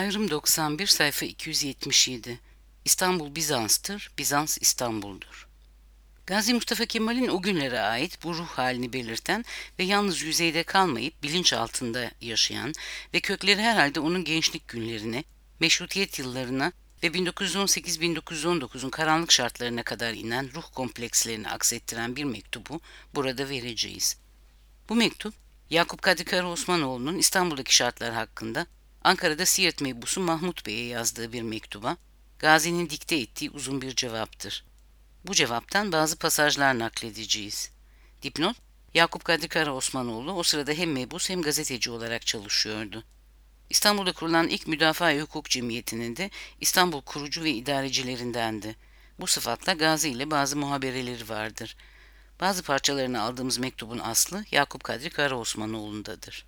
Ayrım 91 sayfa 277. İstanbul Bizans'tır, Bizans İstanbul'dur. Gazi Mustafa Kemal'in o günlere ait bu ruh halini belirten ve yalnız yüzeyde kalmayıp bilinç altında yaşayan ve kökleri herhalde onun gençlik günlerine, meşrutiyet yıllarına ve 1918-1919'un karanlık şartlarına kadar inen ruh komplekslerini aksettiren bir mektubu burada vereceğiz. Bu mektup, Yakup Kadri Karaosmanoğlu'nun İstanbul'daki şartlar hakkında Ankara'da Siirt Meybusu Mahmut Bey'e yazdığı bir mektuba, Gazi'nin dikte ettiği uzun bir cevaptır. Bu cevaptan bazı pasajlar nakledeceğiz. Dipnot, Yakup Kadri Karaosmanoğlu o sırada hem meybus hem gazeteci olarak çalışıyordu. İstanbul'da kurulan ilk Müdafaa-i Hukuk Cemiyeti'nin de İstanbul kurucu ve idarecilerindendi. Bu sıfatla Gazi ile bazı muhabereleri vardır. Bazı parçalarını aldığımız mektubun aslı Yakup Kadri Karaosmanoğlu'ndadır.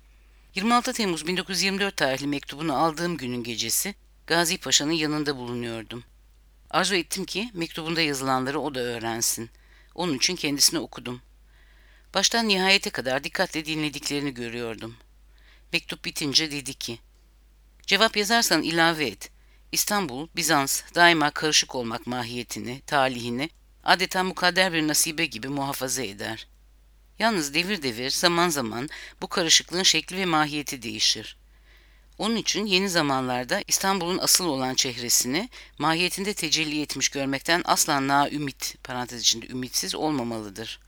26 Temmuz 1924 tarihli mektubunu aldığım günün gecesi Gazi Paşa'nın yanında bulunuyordum. Arzu ettim ki mektubunda yazılanları o da öğrensin. Onun için kendisine okudum. Baştan nihayete kadar dikkatle dinlediklerini görüyordum. Mektup bitince dedi ki, "Cevap yazarsan ilave et. İstanbul, Bizans daima karışık olmak mahiyetini, talihini adeta mukadder bir nasibe gibi muhafaza eder. Yalnız devir devir, zaman zaman bu karışıklığın şekli ve mahiyeti değişir. Onun için yeni zamanlarda İstanbul'un asıl olan çehresini mahiyetinde tecelli etmiş görmekten asla naümit, parantez içinde ümitsiz olmamalıdır.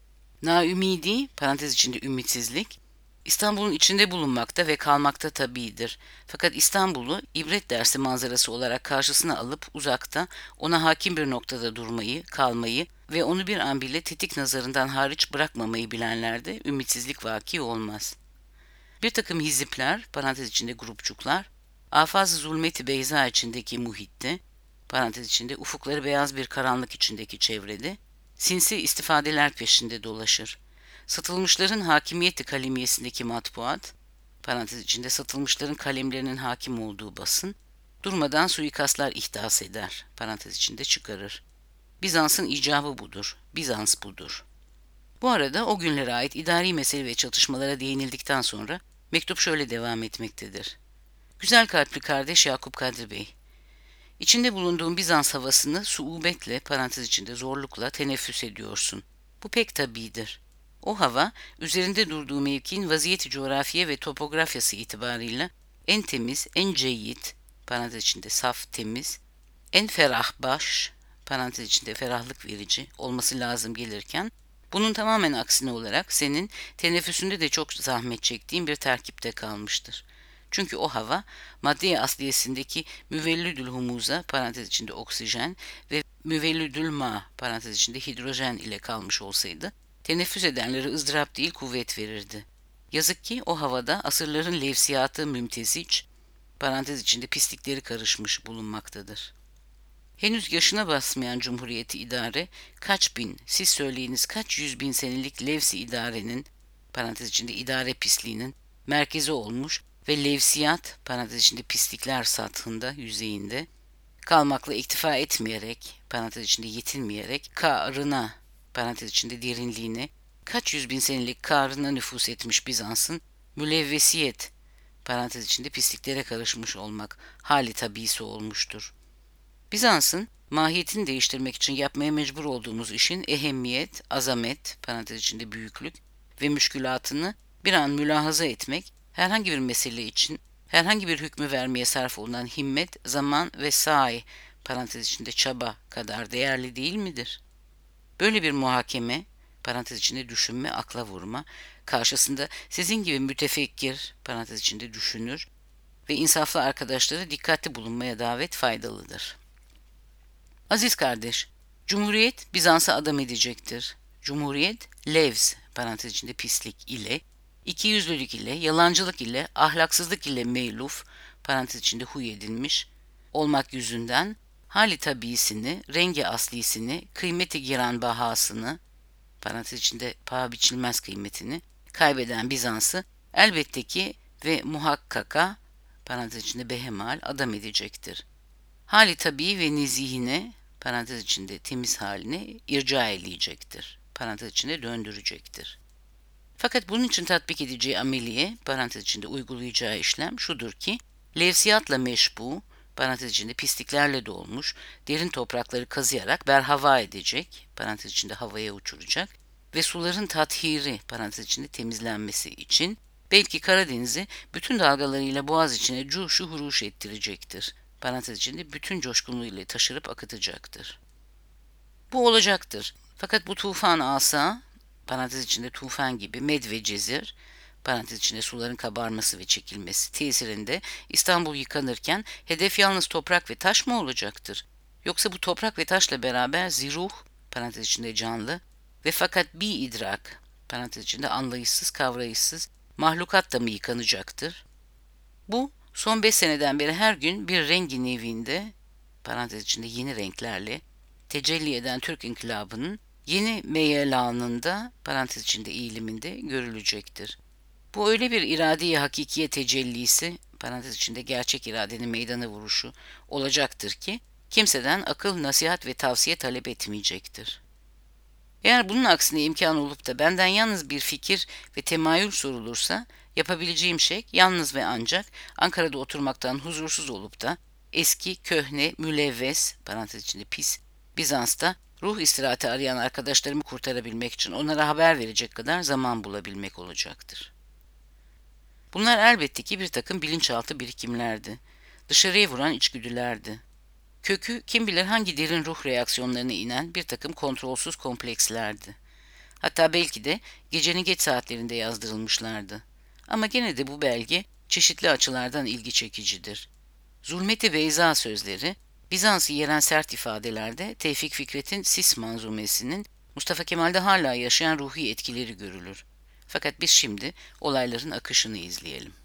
Naümidi, parantez içinde ümitsizlik, İstanbul'un içinde bulunmakta ve kalmakta tabiidir. Fakat İstanbul'u ibret dersi manzarası olarak karşısına alıp uzakta, ona hakim bir noktada durmayı, kalmayı ve onu bir an bile tetik nazarından hariç bırakmamayı bilenlerde ümitsizlik vaki olmaz. Bir takım hizipler, parantez içinde grupçuklar, Afaz-ı Zulmet-i Beyza içindeki muhitte, parantez içinde ufukları beyaz bir karanlık içindeki çevrede, sinsi istifadeler peşinde dolaşır. Satılmışların hakimiyeti kalemiyesindeki matbuat, parantez içinde satılmışların kalemlerinin hakim olduğu basın, durmadan suikastlar ihdas eder, parantez içinde çıkarır. Bizans'ın icabı budur, Bizans budur. Bu arada o günlere ait idari mesele ve çatışmalara değinildikten sonra mektup şöyle devam etmektedir. Güzel kalpli kardeş Yakup Kadri Bey, İçinde bulunduğun Bizans havasını suubetle, parantez içinde zorlukla teneffüs ediyorsun. Bu pek tabidir. O hava, üzerinde durduğu mevkiin vaziyeti coğrafiye ve topografyası itibarıyla en temiz, en ceyyid, parantez içinde saf, temiz, en ferah baş, parantez içinde ferahlık verici olması lazım gelirken, bunun tamamen aksine olarak senin teneffüsünde de çok zahmet çektiğin bir terkipte kalmıştır. Çünkü o hava madde asliyesindeki müvellüdül humuza parantez içinde oksijen ve müvellüdül ma parantez içinde hidrojen ile kalmış olsaydı teneffüs edenlere ızdırap değil kuvvet verirdi. Yazık ki o havada asırların levsiyatı mümteziç parantez içinde pislikleri karışmış bulunmaktadır. Henüz yaşına basmayan Cumhuriyeti idare, kaç bin, siz söyleyiniz kaç yüz bin senelik Levsi idarenin, parantez içinde idare pisliğinin merkezi olmuş ve levsiyat, parantez içinde pislikler sathında, yüzeyinde, kalmakla iktifa etmeyerek, parantez içinde yetinmeyerek, karına, parantez içinde derinliğine, kaç yüz bin senelik karına nüfus etmiş Bizans'ın mülevvesiyet, parantez içinde pisliklere karışmış olmak hali tabisi olmuştur. Bizans'ın mahiyetini değiştirmek için yapmaya mecbur olduğumuz işin ehemmiyet, azamet, parantez içinde büyüklük ve müşkülatını bir an mülahaza etmek, herhangi bir mesele için herhangi bir hükmü vermeye sarf olunan himmet, zaman ve sahi, parantez içinde çaba kadar değerli değil midir? Böyle bir muhakeme, parantez içinde düşünme, akla vurma, karşısında sizin gibi mütefekkir, parantez içinde düşünür ve insaflı arkadaşları dikkatli bulunmaya davet faydalıdır. Aziz kardeş, Cumhuriyet Bizans'a adam edecektir. Cumhuriyet, levz, parantez içinde pislik ile, ikiyüzlülük ile, yalancılık ile, ahlaksızlık ile meyluf, parantez içinde huy edilmiş olmak yüzünden hali tabiisini, rengi aslisini, kıymeti giran bahasını, parantez içinde paha biçilmez kıymetini kaybeden Bizans'ı elbette ki ve muhakkaka, parantez içinde behemal adam edecektir. Hali tabii ve nezihine, parantez içinde temiz haline irca eleyecektir. Parantez içinde döndürecektir. Fakat bunun için tatbik edeceği ameliye, parantez içinde uygulayacağı işlem şudur ki, Levsiyatla meşbu, parantez içinde pisliklerle dolmuş, derin toprakları kazıyarak berhava edecek, parantez içinde havaya uçuracak ve suların tathiri, parantez içinde temizlenmesi için belki Karadeniz'i bütün dalgalarıyla boğaz içine cuşu huruş ettirecektir. Parantez içinde bütün coşkunluğuyla taşırıp akıtacaktır. Bu olacaktır. Fakat bu tufan asa, parantez içinde tufan gibi med ve cezir, parantez içinde suların kabarması ve çekilmesi tesirinde İstanbul yıkanırken hedef yalnız toprak ve taş mı olacaktır? Yoksa bu toprak ve taşla beraber ziruh, parantez içinde canlı ve fakat bir idrak, parantez içinde anlayışsız, kavrayışsız mahlukat da mı yıkanacaktır? Bu son 5 seneden beri her gün bir rengi nevinde, parantez içinde yeni renklerle tecelli eden Türk İnkılabı'nın yeni meyelanında, parantez içinde eğiliminde görülecektir. Bu öyle bir irade-i hakikiye tecellisi, parantez içinde gerçek iradenin meydana vuruşu olacaktır ki kimseden akıl, nasihat ve tavsiye talep etmeyecektir. Eğer bunun aksine imkan olup da benden yalnız bir fikir ve temayül sorulursa, yapabileceğim şey yalnız ve ancak Ankara'da oturmaktan huzursuz olup da eski, köhne, mülevves, parantez içinde pis, Bizans'ta ruh istirahati arayan arkadaşlarımı kurtarabilmek için onlara haber verecek kadar zaman bulabilmek olacaktır. Bunlar elbette ki bir takım bilinçaltı birikimlerdi. Dışarıya vuran içgüdülerdi. Kökü kim bilir hangi derin ruh reaksiyonlarına inen bir takım kontrolsüz komplekslerdi. Hatta belki de gecenin geç saatlerinde yazdırılmışlardı. Ama gene de bu belge çeşitli açılardan ilgi çekicidir. Zulmeti Beyza sözleri, Bizans'ı yeren sert ifadelerde Tevfik Fikret'in Sis manzumesinin Mustafa Kemal'de hala yaşayan ruhi etkileri görülür. Fakat biz şimdi olayların akışını izleyelim.